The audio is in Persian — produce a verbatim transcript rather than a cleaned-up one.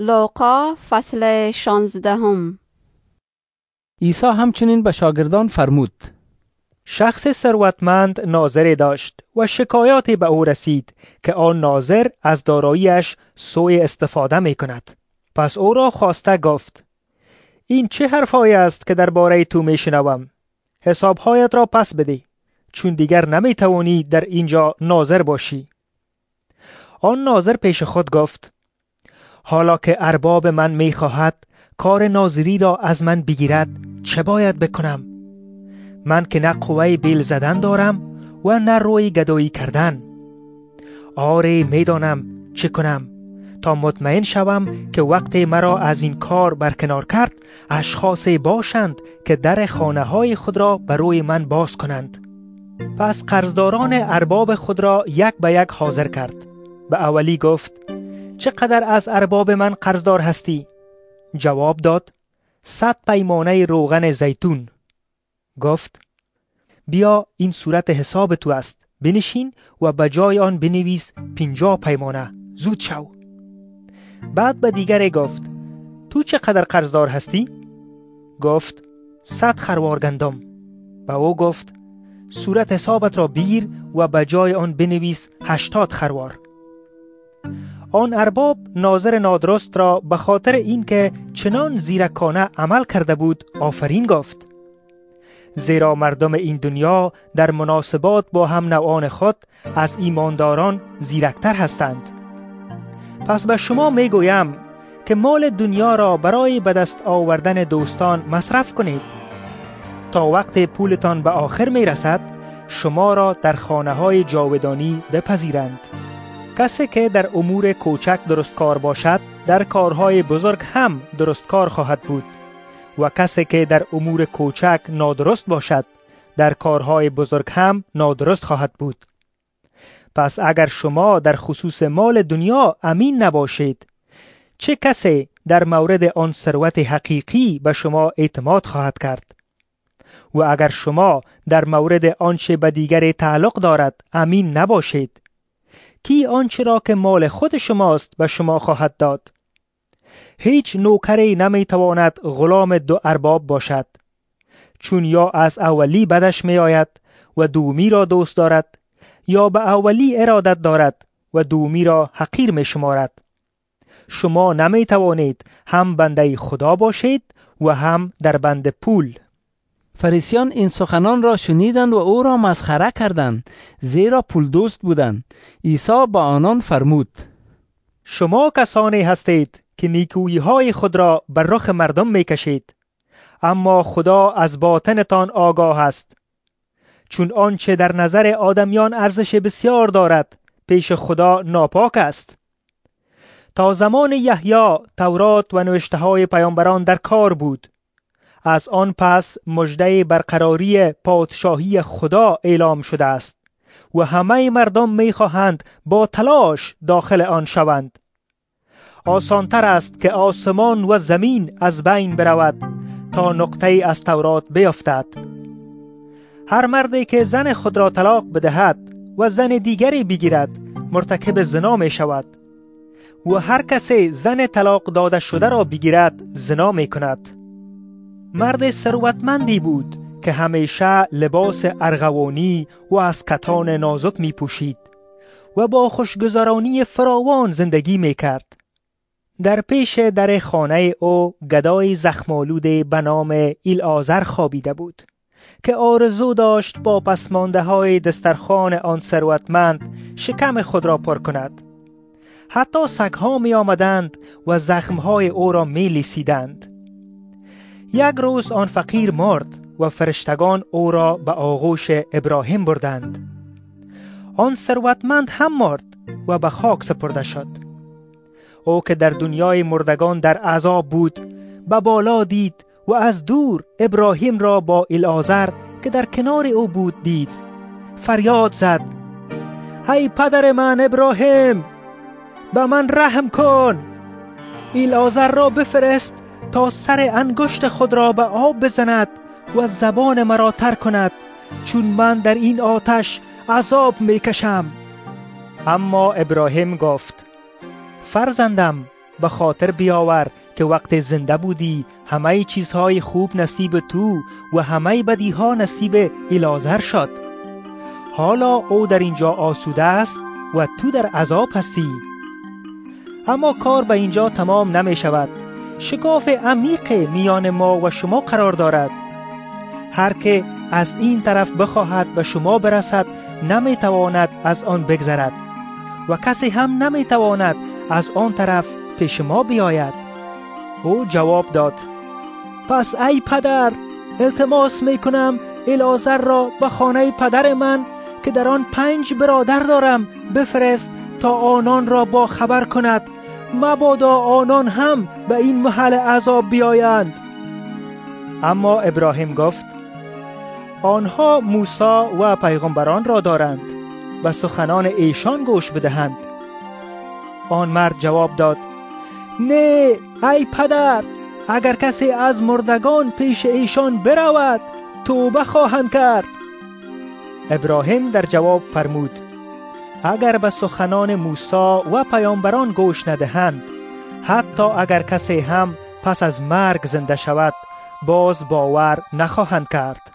لوقا فصل شانزدهم. عیسی همچنین به شاگردان فرمود: شخص ثروتمند ناظری داشت و شکایاتی به او رسید که آن ناظر از داراییش سوء استفاده می کند. پس او را خواسته گفت: این چه حرفایی است که درباره تو می شنوم؟ حسابهایت را پس بده، چون دیگر نمی توانی در اینجا ناظر باشی. آن ناظر پیش خود گفت: حالا که ارباب من می خواهد کار ناظری را از من بگیرد، چه باید بکنم؟ من که نه قوه بیل زدن دارم و نه روی گدایی کردن. آره می دانم چه کنم تا مطمئن شوم که وقت مرا از این کار برکنار کرد، اشخاصی باشند که در خانه های خود را برای من باز کنند. پس قرضداران ارباب خود را یک به یک حاضر کرد. به اولی گفت: چقدر از ارباب من قرضدار هستی؟ جواب داد: صد پیمانه روغن زیتون. گفت: بیا این صورت حساب تو است، بنشین و به جای آن بنویس پنجاه پیمانه، زود شو. بعد به دیگری گفت: تو چقدر قرضدار هستی؟ گفت: صد خروار گندم. به او گفت: صورت حسابت را بگیر و به جای آن بنویس هشتاد خروار. آن ارباب ناظر نادرست را به خاطر اینکه چنان زیرکانه عمل کرده بود آفرین گفت، زیرا مردم این دنیا در مناسبات با هم نوعان خود از ایمانداران زیرکتر هستند. پس به شما می گویم که مال دنیا را برای به دست آوردن دوستان مصرف کنید، تا وقت پولتان به آخر می رسد شما را در خانه های جاودانی بپذیرند. کسی که در امور کوچک درستکار باشد، در کارهای بزرگ هم درستکار خواهد بود، و کسی که در امور کوچک نادرست باشد، در کارهای بزرگ هم نادرست خواهد بود. پس اگر شما در خصوص مال دنیا امین نباشید، چه کسی در مورد آن ثروت حقیقی به شما اعتماد خواهد کرد؟ و اگر شما در مورد آنچه به دیگری تعلق دارد امین نباشید، کی آنچه را که مال خود شماست به شما خواهد داد؟ هیچ نوکری نمیتواند غلام دو ارباب باشد، چون یا از اولی بدش می آید و دومی را دوست دارد، یا به اولی ارادت دارد و دومی را حقیر می شمارد. شما نمی توانید هم بنده خدا باشید و هم در بند پول. فریسیان این سخنان را شنیدند و او را مسخره کردند، زیرا پول دوست بودند. عیسی با آنان فرمود: شما کسانی هستید که نیکویی های خود را بر رخ مردم می کشید، اما خدا از باطنتان آگاه است. چون آنچه در نظر آدمیان ارزش بسیار دارد پیش خدا ناپاک است. تا زمان یحیی تورات و نوشته های پیامبران در کار بود. از آن پس مژده برقراری پادشاهی خدا اعلام شده است و همه مردم می خواهند با تلاش داخل آن شوند. آسانتر است که آسمان و زمین از بین برود تا نقطه از تورات بیفتد. هر مردی که زن خود را طلاق بدهد و زن دیگری بگیرد مرتکب زنا می شود، و هر کسی زن طلاق داده شده را بگیرد زنا می کند. مرد ثروتمندی بود که همیشه لباس ارغوانی و از کتان نازک می پوشید و با خوشگذرانی فراوان زندگی می کرد. در پیش در خانه او گدای زخمالود به نام ایلعازر خوابیده بود که آرزو داشت با پسمانده های دسترخوان آن ثروتمند شکم خود را پر کند. حتی سگها می آمدند و زخمهای او را می لیسیدند. یک روز آن فقیر مرد و فرشتگان او را به آغوش ابراهیم بردند. آن ثروتمند هم مرد و به خاک سپرده شد. او که در دنیای مردگان در عذاب بود، به بالا دید و از دور ابراهیم را با ایلعازر که در کنار او بود دید. فریاد زد: ای پدر من ابراهیم، به من رحم کن. ایلعازر را بفرست تا سر انگشت خود را به آب بزند و زبان مرا تر کند، چون من در این آتش عذاب می کشم. اما ابراهیم گفت: فرزندم، به خاطر بیاور که وقت زنده بودی همه چیزهای خوب نصیب تو و همه بدیها نصیب العازر شد. حالا او در اینجا آسوده است و تو در عذاب هستی. اما کار به اینجا تمام نمی شود. شکاف عمیق میان ما و شما قرار دارد. هر که از این طرف بخواهد به شما برسد نمی تواند از آن بگذرد و کسی هم نمی تواند از آن طرف پیش ما بیاید. او جواب داد: پس ای پدر، التماس می کنم العازر را به خانه پدر من که در آن پنج برادر دارم بفرست تا آنان را با خبر کند، مبادا آنان هم به این محل عذاب بیایند. اما ابراهیم گفت: آنها موسی و پیغمبران را دارند و سخنان ایشان گوش بدهند. آن مرد جواب داد: نه ای پدر، اگر کسی از مردگان پیش ایشان برود توبه خواهند کرد. ابراهیم در جواب فرمود: اگر به سخنان موسی و پیامبران گوش ندهند، حتی اگر کسی هم پس از مرگ زنده شود باز باور نخواهند کرد.